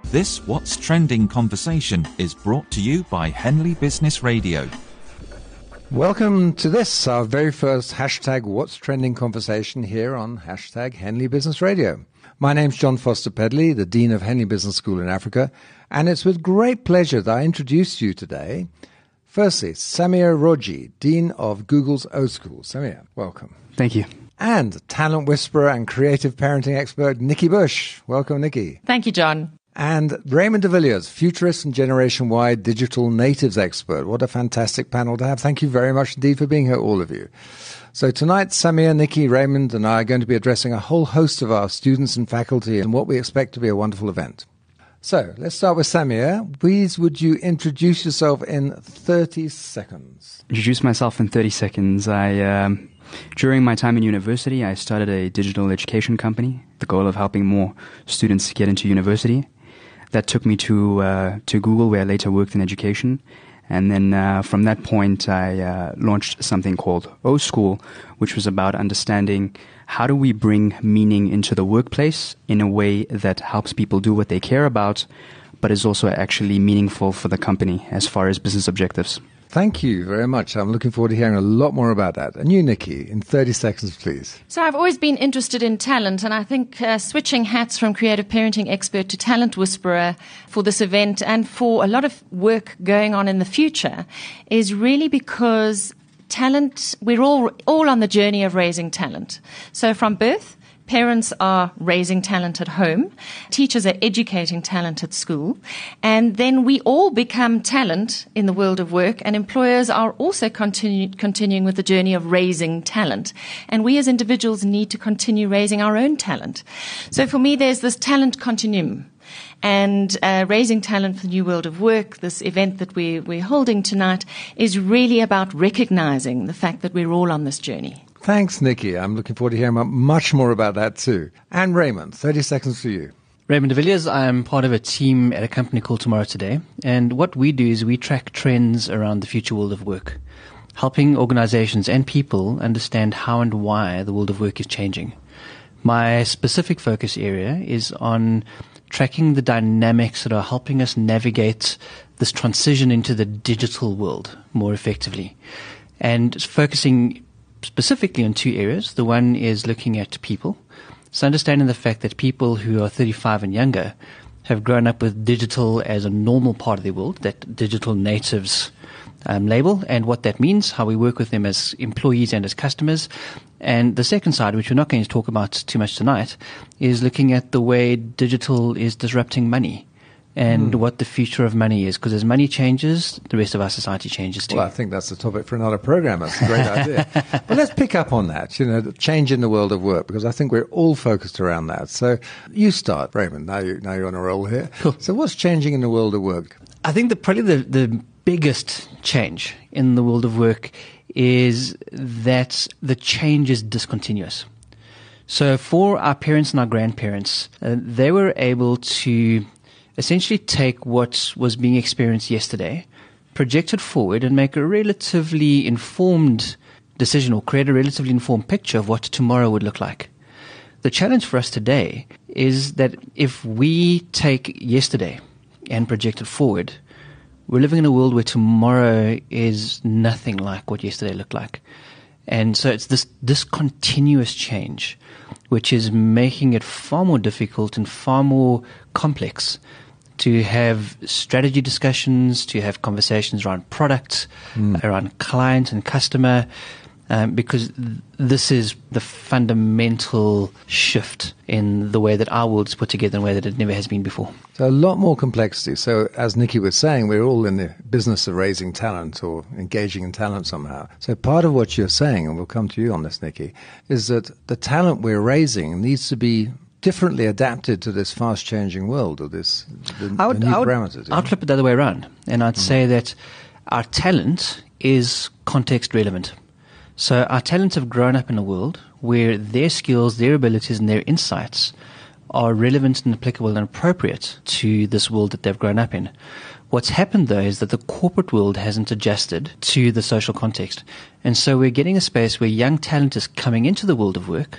This What's Trending conversation is brought to you by Henley Business Radio. Welcome to this, our very first hashtag What's Trending conversation here on hashtag Henley Business Radio. My name's John Foster Pedley, the Dean of Henley Business School in Africa, and it's with great pleasure that I introduce you today. Firstly, Samir Roji, Dean of Google's O School. Samir, welcome. Thank you. And talent whisperer and creative parenting expert, Nikki Bush. Welcome, Nikki. Thank you, John. And Raymond de Villiers, futurist and generation-wide digital natives expert. What a fantastic panel to have. Thank you very much indeed for being here, all of you. So tonight, Samir, Nikki, Raymond, and I are going to be addressing a whole host of our students and faculty in what we expect to be a wonderful event. So let's start with Samir. Please, would you introduce yourself in 30 seconds? Introduce myself in 30 seconds. During my time in university, I started a digital education company, the goal of helping more students get into university. That took me to Google, where I later worked in education. And then from that point, I launched something called O School, which was about understanding how do we bring meaning into the workplace in a way that helps people do what they care about, but is also actually meaningful for the company as far as business objectives. Thank you very much. I'm looking forward to hearing a lot more about that. And you, Nikki, in 30 seconds, please. So I've always been interested in talent, and I think switching hats from creative parenting expert to talent whisperer for this event and for a lot of work going on in the future is really because talent, we're all on the journey of raising talent. So from birth, parents are raising talent at home. Teachers are educating talent at school. And then we all become talent in the world of work, and employers are also continuing with the journey of raising talent. And we as individuals need to continue raising our own talent. So for me, there's this talent continuum. And raising talent for the new world of work, this event that we're holding tonight, is really about recognizing the fact that we're all on this journey. Thanks, Nikki. I'm looking forward to hearing much more about that too. And Raymond, 30 seconds for you. Raymond de Villiers, I'm part of a team at a company called Tomorrow Today. And what we do is we track trends around the future world of work, helping organizations and people understand how and why the world of work is changing. My specific focus area is on tracking the dynamics that are helping us navigate this transition into the digital world more effectively. And focusing specifically on two areas. The one is looking at people. So understanding the fact that people who are 35 and younger have grown up with digital as a normal part of their world, that digital natives label, and what that means, how we work with them as employees and as customers. And the second side, which we're not going to talk about too much tonight, is looking at the way digital is disrupting money and what the future of money is. Because as money changes, the rest of our society changes too. Well, I think that's the topic for another program. That's a great idea. But let's pick up on that, the change in the world of work, because I think we're all focused around that. So you start, Raymond. Now you're on a roll here. Cool. So what's changing in the world of work? I think probably the biggest change in the world of work is that the change is discontinuous. So for our parents and our grandparents, they were able to essentially take what was being experienced yesterday, project it forward, and make a relatively informed decision or create a relatively informed picture of what tomorrow would look like. The challenge for us today is that if we take yesterday and project it forward, we're living in a world where tomorrow is nothing like what yesterday looked like. And so it's this continuous change, which is making it far more difficult and far more complex to have strategy discussions, to have conversations around product, around client and customer, because this is the fundamental shift in the way that our world is put together in a way that it never has been before. So a lot more complexity. So as Nikki was saying, we're all in the business of raising talent or engaging in talent somehow. So part of what you're saying, and we'll come to you on this, Nikki, is that the talent we're raising needs to be differently adapted to this fast-changing world or the new parameters. I'll flip it the other way around, and I'd say that our talent is context relevant. So our talents have grown up in a world where their skills, their abilities, and their insights are relevant and applicable and appropriate to this world that they've grown up in. What's happened, though, is that the corporate world hasn't adjusted to the social context. And so we're getting a space where young talent is coming into the world of work,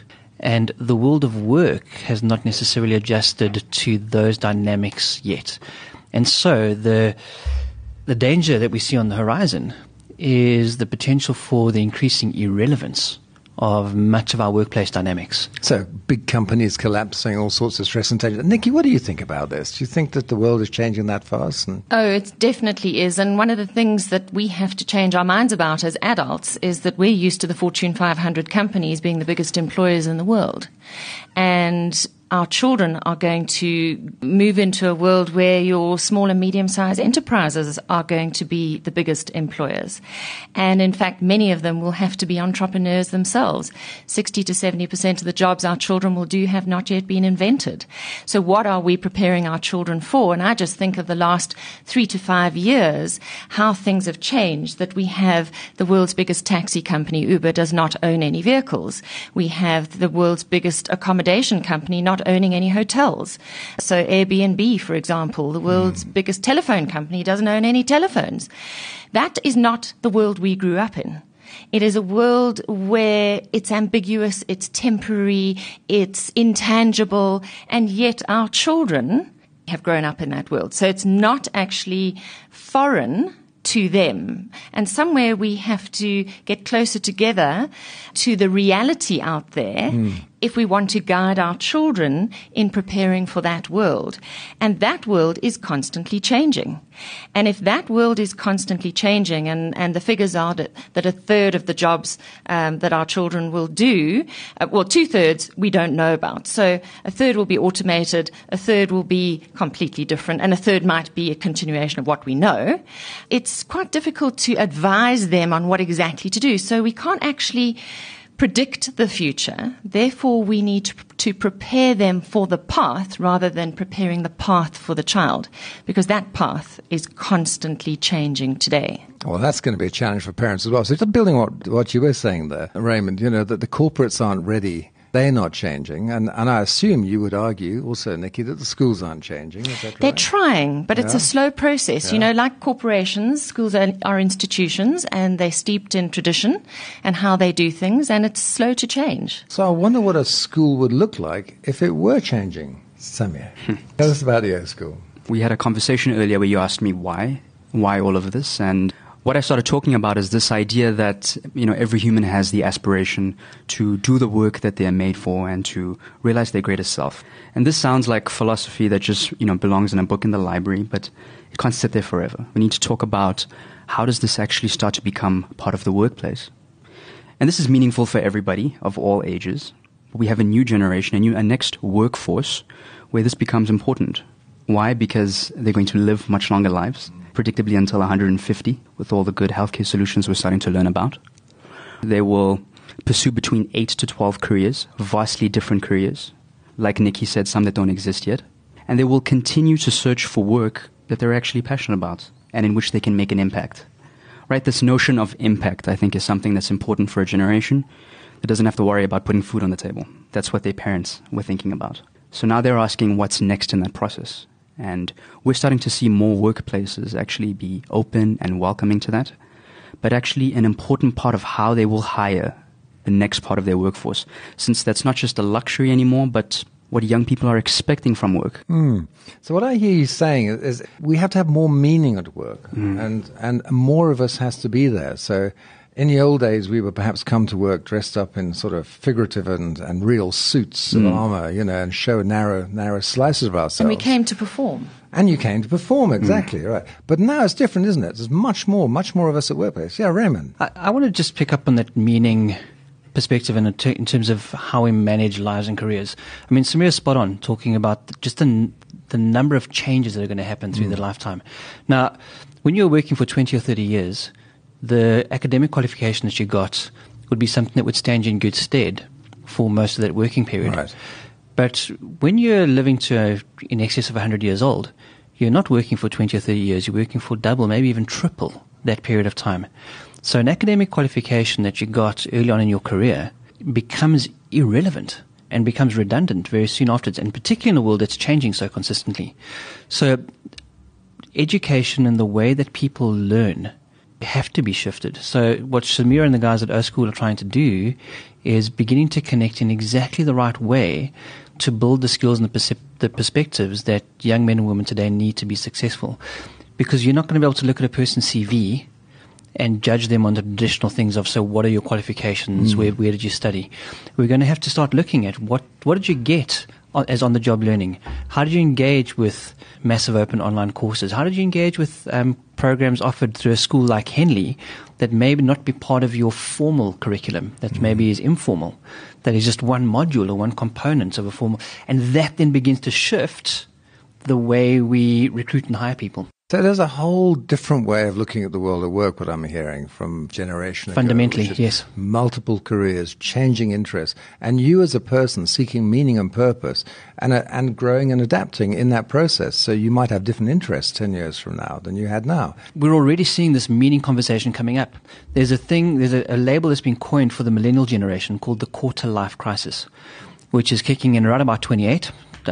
And the world of work has not necessarily adjusted to those dynamics yet. And so the danger that we see on the horizon is the potential for the increasing irrelevance of much of our workplace dynamics. So big companies collapsing, all sorts of stress and tension. Nikki, what do you think about this? Do you think that the world is changing that fast? Oh, it definitely is. And one of the things that we have to change our minds about as adults is that we're used to the Fortune 500 companies being the biggest employers in the world. And our children are going to move into a world where your small and medium-sized enterprises are going to be the biggest employers. And in fact, many of them will have to be entrepreneurs themselves. 60 to 70% of the jobs our children will do have not yet been invented. So what are we preparing our children for? And I just think of the last 3 to 5 years, how things have changed, that we have the world's biggest taxi company, Uber, does not own any vehicles. We have the world's biggest accommodation company not owning any hotels. So Airbnb, for example, the world's biggest telephone company, doesn't own any telephones. That is not the world we grew up in. It is a world where it's ambiguous, it's temporary, it's intangible, and yet our children have grown up in that world. So it's not actually foreign to them. And somewhere we have to get closer together to the reality out there if we want to guide our children in preparing for that world. And that world is constantly changing. And if that world is constantly changing, and the figures are that a third of the jobs that our children will do, 2/3 we don't know about. So a third will be automated, a third will be completely different, and a third might be a continuation of what we know. It's quite difficult to advise them on what exactly to do. So we can't actually predict the future. Therefore, we need to prepare them for the path rather than preparing the path for the child, because that path is constantly changing today. Well, that's going to be a challenge for parents as well. So just building what you were saying there, Raymond, that the corporates aren't ready. They're not changing. And I assume you would argue also, Nikki, that the schools aren't changing. Is that right? They're trying, but it's a slow process. Yeah. Like corporations, schools are institutions, and they're steeped in tradition and how they do things, and it's slow to change. So I wonder what a school would look like if it were changing. Samir, tell us about your school. We had a conversation earlier where you asked me why all of this, and what I started talking about is this idea that, every human has the aspiration to do the work that they're made for and to realize their greatest self. And this sounds like philosophy that just, belongs in a book in the library, but it can't sit there forever. We need to talk about how does this actually start to become part of the workplace. And this is meaningful for everybody of all ages. We have a new generation, a next workforce where this becomes important. Why? Because they're going to live much longer lives, predictably until 150, with all the good healthcare solutions we're starting to learn about. They will pursue between 8 to 12 careers, vastly different careers. Like Nikki said, some that don't exist yet. And they will continue to search for work that they're actually passionate about and in which they can make an impact. Right? This notion of impact, I think, is something that's important for a generation that doesn't have to worry about putting food on the table. That's what their parents were thinking about. So now they're asking what's next in that process. And we're starting to see more workplaces actually be open and welcoming to that, but actually an important part of how they will hire the next part of their workforce, since that's not just a luxury anymore, but what young people are expecting from work. So what I hear you saying is we have to have more meaning at work, and more of us has to be there. So in the old days, we would perhaps come to work dressed up in sort of figurative and real suits of armor, and show narrow slices of ourselves. And we came to perform. And you came to perform, exactly, right. But now it's different, isn't it? There's much more of us at workplace. Yeah, Raymond. I want to just pick up on that meaning perspective in terms of how we manage lives and careers. I mean, Samir's spot on, talking about just the number of changes that are going to happen through the lifetime. Now, when you're working for 20 or 30 years, the academic qualification that you got would be something that would stand you in good stead for most of that working period. Right. But when you're living to in excess of 100 years old, you're not working for 20 or 30 years. You're working for double, maybe even triple that period of time. So an academic qualification that you got early on in your career becomes irrelevant and becomes redundant very soon afterwards, and particularly in a world that's changing so consistently. So education and the way that people learn have to be shifted. So what Samir and the guys at O School are trying to do is beginning to connect in exactly the right way to build the skills and the perspectives that young men and women today need to be successful. Because you're not going to be able to look at a person's CV and judge them on the traditional things of, so what are your qualifications, where did you study? We're going to have to start looking at what did you get as on-the-job learning? How did you engage with massive open online courses? How did you engage with programs offered through a school like Henley that may not be part of your formal curriculum, that maybe is informal, that is just one module or one component of a formal, and that then begins to shift the way we recruit and hire people. So there's a whole different way of looking at the world of work, what I'm hearing from generation ago. Fundamentally, yes. Multiple careers, changing interests, and you as a person seeking meaning and purpose and growing and adapting in that process. So you might have different interests 10 years from now than you had now. We're already seeing this meaning conversation coming up. There's a label that's been coined for the millennial generation called the quarter-life crisis, which is kicking in right about 28,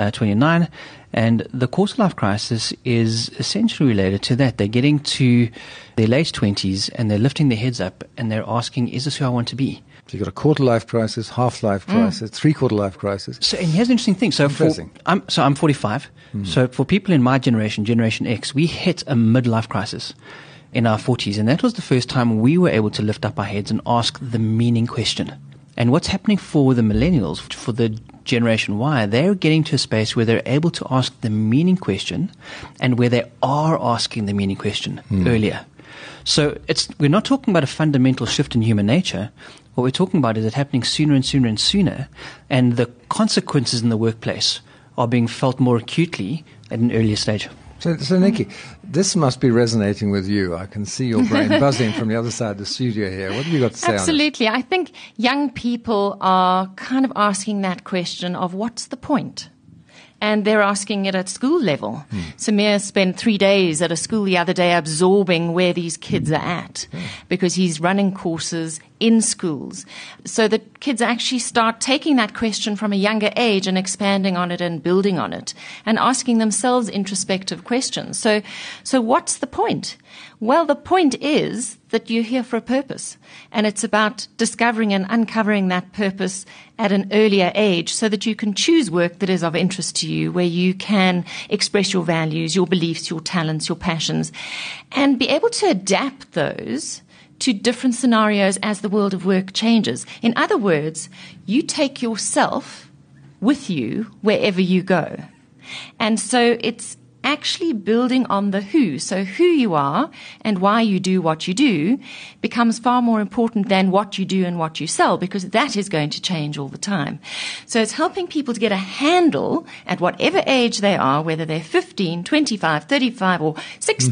29, and the quarter-life crisis is essentially related to that. They're getting to their late 20s and they're lifting their heads up and they're asking, is this who I want to be? So you've got a quarter-life crisis, half-life crisis, three-quarter-life crisis. So, and here's an interesting thing. So I'm 45. So for people in my generation, Generation X, we hit a midlife crisis in our 40s. And that was the first time we were able to lift up our heads and ask the meaning question. And what's happening for the millennials, for the Generation Y, they're getting to a space where they're able to ask the meaning question and where they are asking the meaning question earlier. So we're not talking about a fundamental shift in human nature. What we're talking about is it happening sooner and sooner and sooner, and the consequences in the workplace are being felt more acutely at an earlier stage. So Nikki, this must be resonating with you. I can see your brain buzzing from the other side of the studio here. What have you got to say Absolutely. on this? I think young people are kind of asking that question of what's the point? And they're asking it at school level. Samir spent 3 days at a school the other day absorbing where these kids are at because he's running courses in schools. So that kids actually start taking that question from a younger age and expanding on it and building on it and asking themselves introspective questions. So what's the point? Well, the point is that you're here for a purpose, and it's about discovering and uncovering that purpose at an earlier age so that you can choose work that is of interest to you, where you can express your values, your beliefs, your talents, your passions, and be able to adapt those to different scenarios as the world of work changes. In other words, you take yourself with you wherever you go. And so it's actually building on the who. So who you are and why you do what you do becomes far more important than what you do and what you sell, because that is going to change all the time. So it's helping people to get a handle at whatever age they are, whether they're 15, 25, 35 or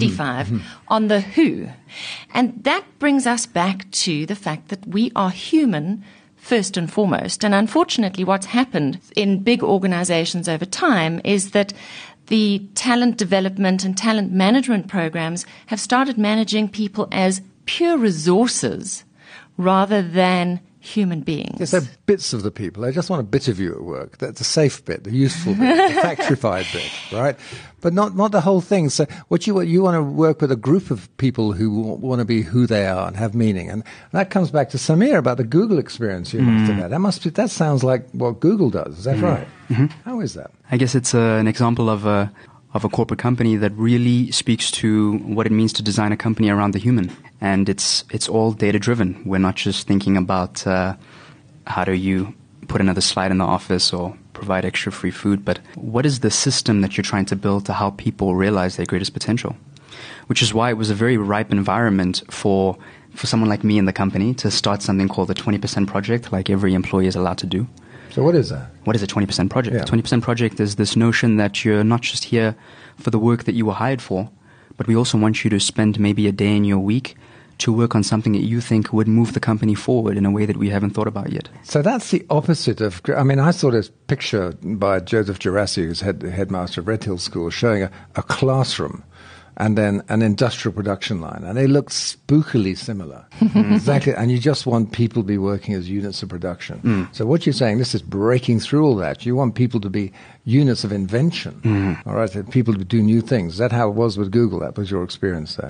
65, on the who. And that brings us back to the fact that we are human first and foremost. And unfortunately, what's happened in big organizations over time is that the talent development and talent management programs have started managing people as pure resources rather than human beings. Yes, they're bits of the people. They just want a bit of you at work. That's the safe bit, the useful bit, the factorified bit, right? But not the whole thing. So you want to work with a group of people who want to be who they are and have meaning. And that comes back to Samir about the Google experience you must have had. That sounds like what Google does. Is that right? How is that? I guess it's an example of a corporate company that really speaks to what it means to design a company around the human. And it's all data-driven. We're not just thinking about how do you put another slide in the office or provide extra free food, but what is the system that you're trying to build to help people realize their greatest potential? Which is why it was a very ripe environment for someone like me in the company to start something called the 20% Project, like every employee is allowed to do. So what is that? What is a 20% Project? Yeah. 20% Project is this notion that you're not just here for the work that you were hired for, but we also want you to spend maybe a day in your week to work on something that you think would move the company forward in a way that we haven't thought about yet. So that's the opposite of, I saw this picture by Joseph Gerasi, who's headmaster of Red Hill School, showing a classroom and then an industrial production line. And they look spookily similar. Exactly. And you just want people to be working as units of production. So what you're saying, this is breaking through all that. You want people to be units of invention. All right, people to do new things. Is that how it was with Google? That was your experience there?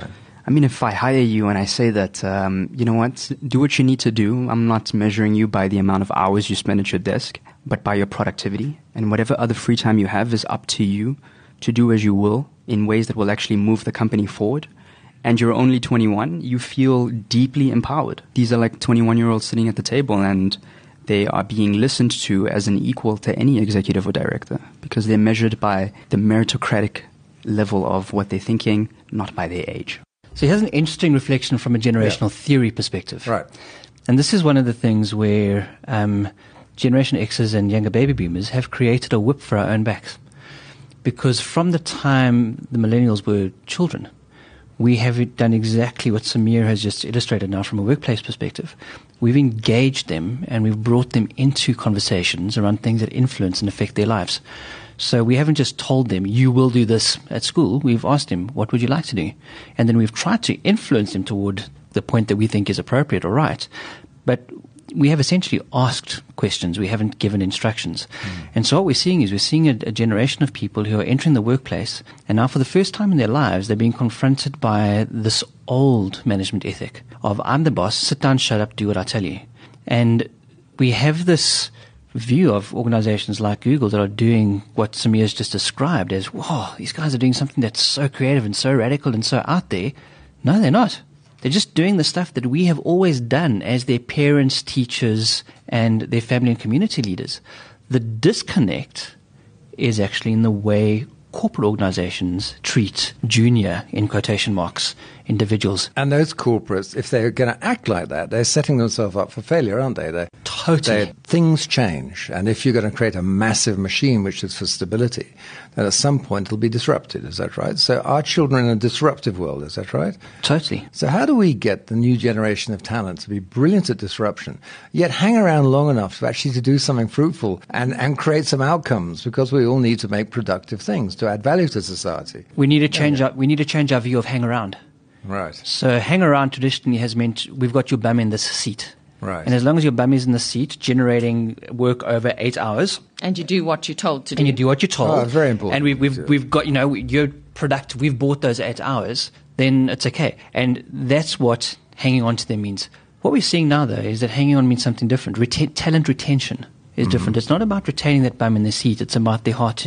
I mean, if I hire you and I say that, you know what, do what you need to do. I'm not measuring you by the amount of hours you spend at your desk, but by your productivity. And whatever other free time you have is up to you to do as you will in ways that will actually move the company forward. And you're only 21, you feel deeply empowered. These are like 21-year-olds sitting at the table, and they are being listened to as an equal to any executive or director because they're measured by the meritocratic level of what they're thinking, not by their age. So here's an interesting reflection from a generational theory perspective. Right. And this is one of the things where Generation X's and younger baby boomers have created a whip for our own backs. Because from the time the millennials were children, we have done exactly what Samir has just illustrated now from a workplace perspective. We've engaged them and we've brought them into conversations around things that influence and affect their lives. So we haven't just told them, you will do this at school. We've asked them, what would you like to do? And then we've tried to influence them toward the point that we think is appropriate or right. But we have essentially asked questions. We haven't given instructions. And so what we're seeing is a generation of people who are entering the workplace, and now for the first time in their lives, they're being confronted by this old management ethic of, I'm the boss, sit down, shut up, do what I tell you. And we have this view of organizations like Google that are doing what Samir has just described as, wow, these guys are doing something that's so creative and so radical and so out there. No, they're not. They're just doing the stuff that we have always done as their parents, teachers, and their family and community leaders. The disconnect is actually in the way corporate organizations treat junior, in quotation marks, individuals. And those corporates, if they're going to act like that, they're setting themselves up for failure, aren't they? Totally. Things change. And if you're going to create a massive machine, which is for stability, then at some point it'll be disrupted. Is that right? So our children are in a disruptive world. Is that right? Totally. So how do we get the new generation of talent to be brilliant at disruption, yet hang around long enough to actually to do something fruitful and create some outcomes? Because we all need to make productive things to add value to society. We need to change our view of hang around. Right. So hang around traditionally has meant we've got your bum in this seat. Right. And as long as your bum is in the seat, generating work over 8 hours. And you do what you're told to do. And you do what you're told. Oh, very important. And we've got, you're productive. We've bought those 8 hours. Then it's okay. And that's what hanging on to them means. What we're seeing now, though, is that hanging on means something different. Talent retention is different. It's not about retaining that bum in the seat. It's about their heart,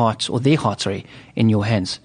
in your hands.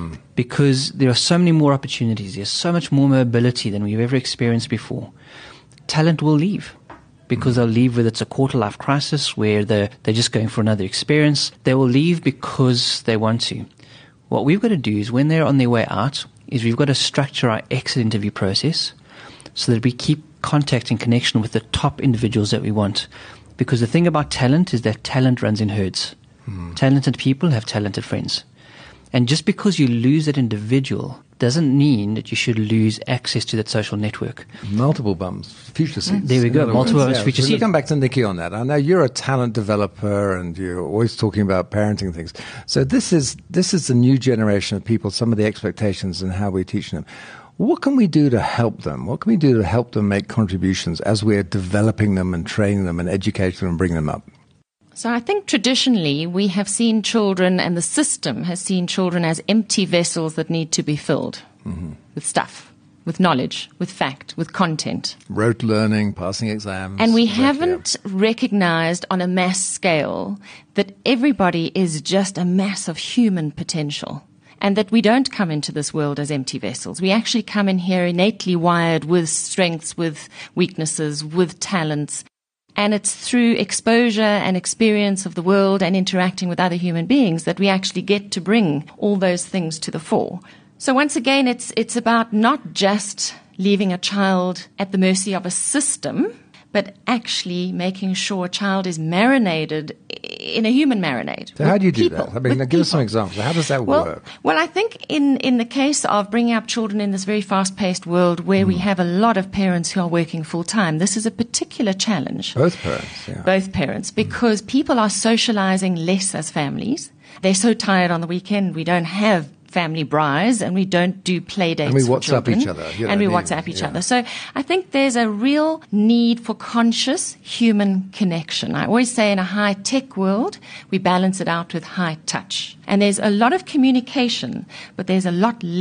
Because there are so many more opportunities. There's so much more mobility than we've ever experienced before. Talent will leave because they'll leave whether it's a quarter-life crisis where they're just going for another experience. They will leave because they want to. What we've got to do is when they're on their way out is we've got to structure our exit interview process so that we keep contact and connection with the top individuals that we want. Because the thing about talent is that talent runs in herds. Talented people have talented friends. And just because you lose that individual doesn't mean that you should lose access to that social network. Multiple bums, future seats. There we go, multiple bums, future seats. We'll come back to Nikki on that. I know you're a talent developer and you're always talking about parenting things. So this is the new generation of people, some of the expectations and how we're teaching them. What can we do to help them? What can we do to help them make contributions as we're developing them and training them and educating them and bringing them up? So I think traditionally we have seen children, and the system has seen children as empty vessels that need to be filled with stuff, with knowledge, with fact, with content. Rote learning, passing exams. And we haven't recognized on a mass scale that everybody is just a mass of human potential. And that we don't come into this world as empty vessels. We actually come in here innately wired with strengths, with weaknesses, with talents. And it's through exposure and experience of the world and interacting with other human beings that we actually get to bring all those things to the fore. So once again, it's about not just leaving a child at the mercy of a system, but actually making sure a child is marinated in a human marinade. So how do you do that? I mean, give us some examples. How does that work? Well, I think in the case of bringing up children in this very fast-paced world where we have a lot of parents who are working full-time, this is a particular challenge. Both parents, yeah. Both parents, because people are socializing less as families. They're so tired on the weekend, we don't have family braais, and we don't do play dates. And we for WhatsApp children, each other. And we WhatsApp each other. So I think there's a real need for conscious human connection. I always say in a high-tech world, we balance it out with high touch. And there's a lot of communication, but there's a lot less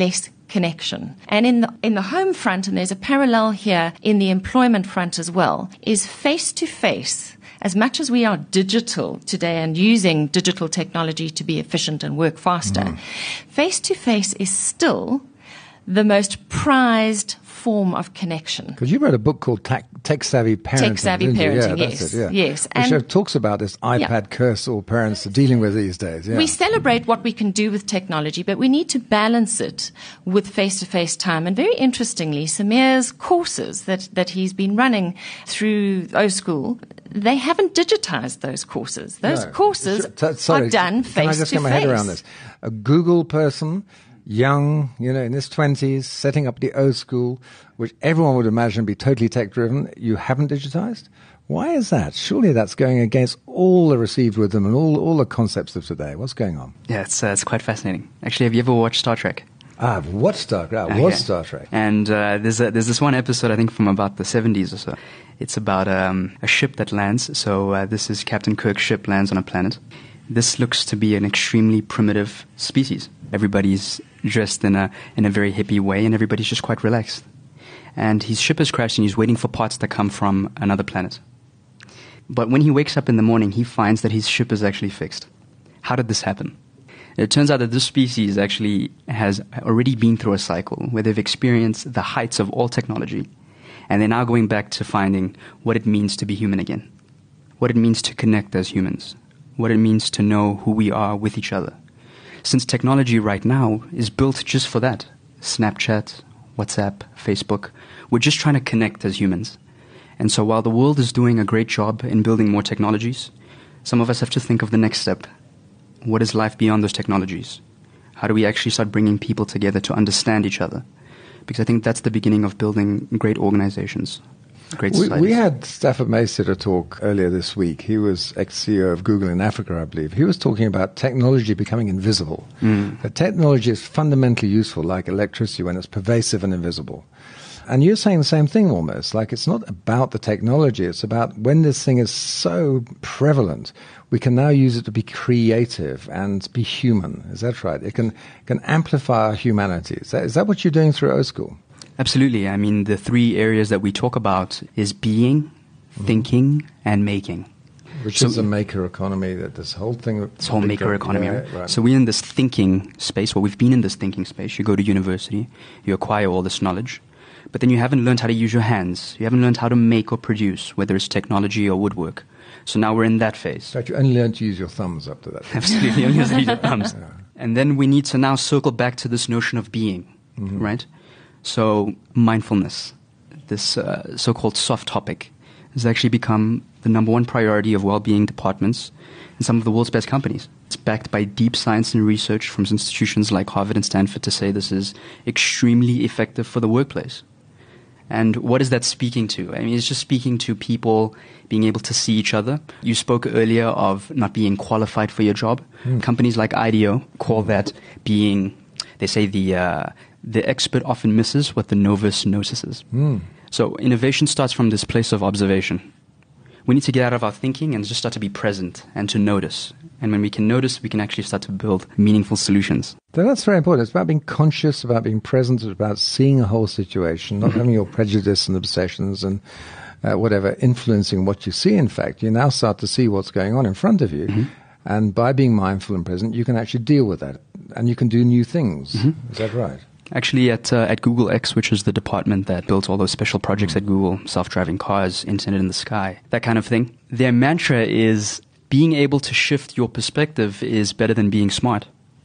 connection. And in the home front, and there's a parallel here in the employment front as well, is face-to-face. As much as we are digital today and using digital technology to be efficient and work faster, face-to-face is still the most prized form of connection. Because you wrote a book called Tech Savvy Parenting. Tech Savvy Parenting, yeah, yes. that's it, yeah. Yes. Which talks about this iPad curse all parents are dealing with these days. Yeah. We celebrate what we can do with technology, but we need to balance it with face-to-face time. And very interestingly, Sameer's courses that he's been running through O School, they haven't digitized those courses. Those courses are done face-to-face. Can I just get my head around this? A Google person, young, in his 20s, setting up the O School, which everyone would imagine be totally tech-driven, you haven't digitized? Why is that? Surely that's going against all the received wisdom and all the concepts of today. What's going on? Yeah, it's quite fascinating. Actually, have you ever watched Star Trek? I've watched Star Trek. I was Star Trek. And there's this one episode, I think, from about the 70s or so. It's about a ship that lands. So this is Captain Kirk's ship lands on a planet. This looks to be an extremely primitive species. Everybody's dressed in a very hippie way, and everybody's just quite relaxed. And his ship has crashed, and he's waiting for parts that come from another planet. But when he wakes up in the morning, he finds that his ship is actually fixed. How did this happen? It turns out that this species actually has already been through a cycle where they've experienced the heights of all technology, and they're now going back to finding what it means to be human again, what it means to connect as humans, what it means to know who we are with each other. Since technology right now is built just for that, Snapchat, WhatsApp, Facebook, we're just trying to connect as humans. And so while the world is doing a great job in building more technologies, some of us have to think of the next step. What is life beyond those technologies? How do we actually start bringing people together to understand each other? Because I think that's the beginning of building great organizations, great societies. We had Stafford Mace at a talk earlier this week. He was ex-CEO of Google in Africa, I believe. He was talking about technology becoming invisible. That technology is fundamentally useful, like electricity, when it's pervasive and invisible. And you're saying the same thing almost, like it's not about the technology, it's about when this thing is so prevalent, we can now use it to be creative and be human. Is that right? It can amplify our humanity. Is that what you're doing through O School? Absolutely. I mean, the three areas that we talk about is being, thinking, and making. Which is a maker economy, that this whole thing. This whole maker economy. Yeah, right. So we're in this thinking space, we've been in this thinking space. You go to university, you acquire all this knowledge, but then you haven't learned how to use your hands. You haven't learned how to make or produce, whether it's technology or woodwork. So now we're in that phase. But you only learned to use your thumbs up to that. Absolutely, only use your thumbs. Yeah. And then we need to now circle back to this notion of being, right? So mindfulness, this so-called soft topic, has actually become the number one priority of well-being departments in some of the world's best companies. It's backed by deep science and research from institutions like Harvard and Stanford to say this is extremely effective for the workplace. And what is that speaking to? I mean, it's just speaking to people being able to see each other. You spoke earlier of not being qualified for your job. Companies like IDEO call that being, they say the expert often misses what the novice notices. So innovation starts from this place of observation. We need to get out of our thinking and just start to be present and to notice. And when we can notice, we can actually start to build meaningful solutions. So that's very important. It's about being conscious, about being present, it's about seeing a whole situation, not having your prejudice and obsessions and whatever influencing what you see. In fact, you now start to see what's going on in front of you. And by being mindful and present, you can actually deal with that. And you can do new things. Is that right? Actually, at Google X, which is the department that built all those special projects at Google, self-driving cars, internet in the sky, that kind of thing, their mantra is being able to shift your perspective is better than being smart.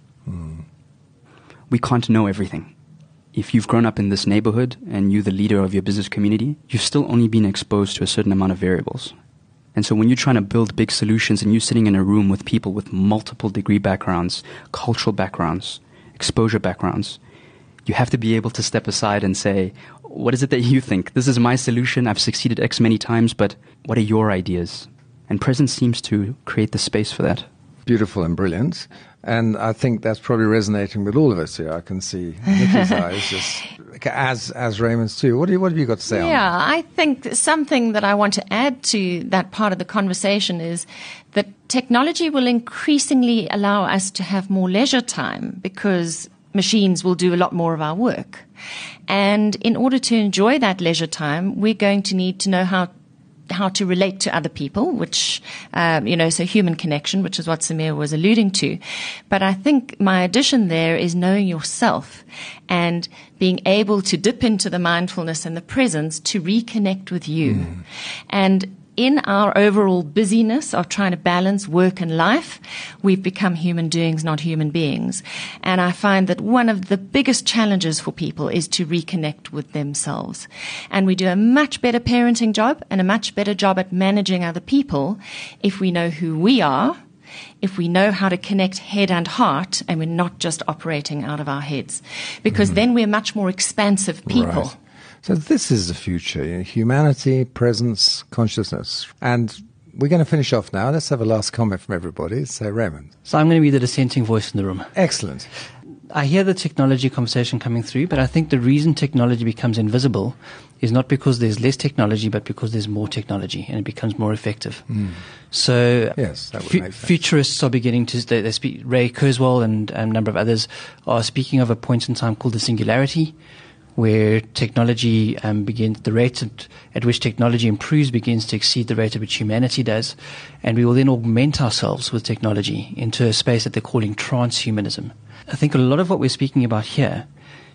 We can't know everything. If you've grown up in this neighborhood and you're the leader of your business community, you've still only been exposed to a certain amount of variables. And so when you're trying to build big solutions and you're sitting in a room with people with multiple degree backgrounds, cultural backgrounds, exposure backgrounds, you have to be able to step aside and say, what is it that you think? This is my solution. I've succeeded X many times, but what are your ideas? And presence seems to create the space for that. Beautiful and brilliant. And I think that's probably resonating with all of us here. I can see Nikki's eyes, just as Raymond's too. What have you got to say on that? Yeah, I think something that I want to add to that part of the conversation is that technology will increasingly allow us to have more leisure time because machines will do a lot more of our work. And in order to enjoy that leisure time, we're going to need to know how to relate to other people, which, so human connection, which is what Samir was alluding to. But I think my addition there is knowing yourself and being able to dip into the mindfulness and the presence to reconnect with you. And in our overall busyness of trying to balance work and life, we've become human doings, not human beings. And I find that one of the biggest challenges for people is to reconnect with themselves. And we do a much better parenting job and a much better job at managing other people if we know who we are, if we know how to connect head and heart, and we're not just operating out of our heads. Because then we're much more expansive people. Right. So this is the future, humanity, presence, consciousness. And we're going to finish off now. Let's have a last comment from everybody. So, Raymond. So I'm going to be the dissenting voice in the room. Excellent. I hear the technology conversation coming through, but I think the reason technology becomes invisible is not because there's less technology, but because there's more technology and it becomes more effective. So yes, that would make sense. Futurists are beginning to, they speak, Ray Kurzweil and a number of others are speaking of a point in time called the singularity, where technology the rate at which technology improves begins to exceed the rate at which humanity does. And we will then augment ourselves with technology into a space that they're calling transhumanism. I think a lot of what we're speaking about here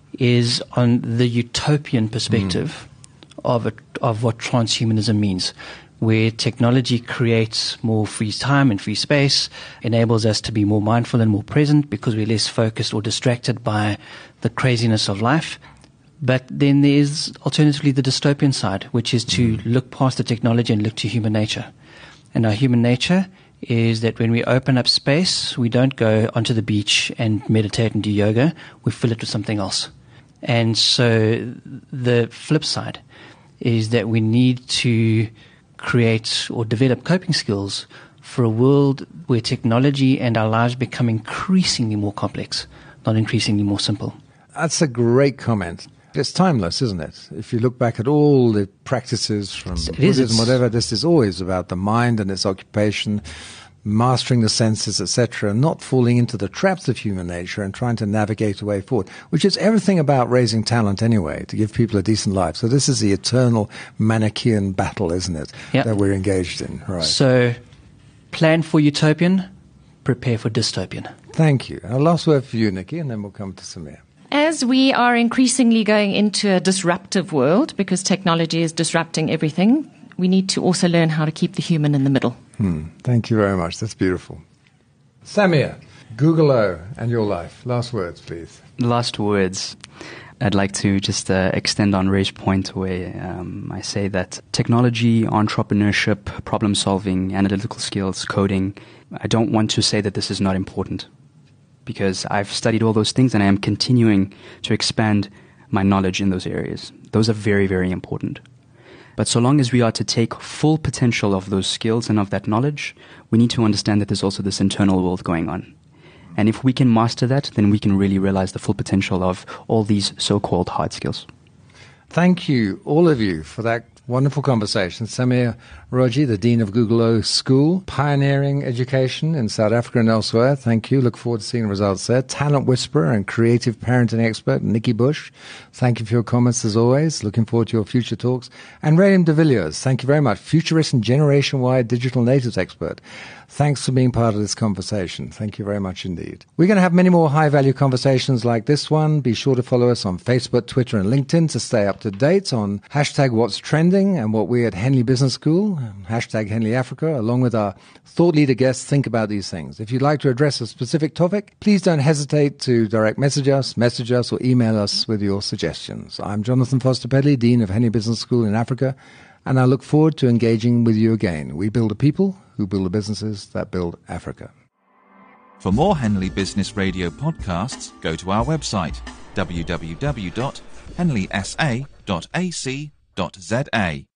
is on the utopian perspective of what transhumanism means, where technology creates more free time and free space, enables us to be more mindful and more present because we're less focused or distracted by the craziness of life. But then there's alternatively the dystopian side, which is to look past the technology and look to human nature. And our human nature is that when we open up space, we don't go onto the beach and meditate and do yoga. We fill it with something else. And so the flip side is that we need to create or develop coping skills for a world where technology and our lives become increasingly more complex, not increasingly more simple. That's a great comment. It's timeless, isn't it? If you look back at all the practices from Buddhism, whatever, this is always about the mind and its occupation, mastering the senses, etc., not falling into the traps of human nature and trying to navigate a way forward, which is everything about raising talent anyway, to give people a decent life. So this is the eternal Manichaean battle, isn't it, that we're engaged in. Right. So plan for utopian, prepare for dystopian. Thank you. Our last word for you, Nikki, and then we'll come to Samir. As we are increasingly going into a disruptive world, because technology is disrupting everything, we need to also learn how to keep the human in the middle. Thank you very much. That's beautiful. Samir, Google O and your life. Last words, please. Last words. I'd like to just extend on Ray's point where I say that technology, entrepreneurship, problem solving, analytical skills, coding, I don't want to say that this is not important, because I've studied all those things and I am continuing to expand my knowledge in those areas. Those are very, very important. But so long as we are to take full potential of those skills and of that knowledge, we need to understand that there's also this internal world going on. And if we can master that, then we can really realize the full potential of all these so-called hard skills. Thank you, all of you, for that wonderful conversation. Samir Roji, the Dean of Google O School, pioneering education in South Africa and elsewhere. Thank you. Look forward to seeing the results there. Talent whisperer and creative parenting expert, Nikki Bush. Thank you for your comments as always. Looking forward to your future talks. And Raymond de Villiers, thank you very much. Futurist and generation-wide digital natives expert. Thanks for being part of this conversation. Thank you very much indeed. We're going to have many more high-value conversations like this one. Be sure to follow us on Facebook, Twitter, and LinkedIn to stay up to date on hashtag What's Trending and what we at Henley Business School, hashtag Henley Africa, along with our thought leader guests, think about these things. If you'd like to address a specific topic, please don't hesitate to direct message us, or email us with your suggestions. I'm Jonathan Foster Pedley, Dean of Henley Business School in Africa, and I look forward to engaging with you again. We build a people who build the businesses that build Africa. For more Henley Business Radio podcasts, go to our website, www.henleysa.ac.za.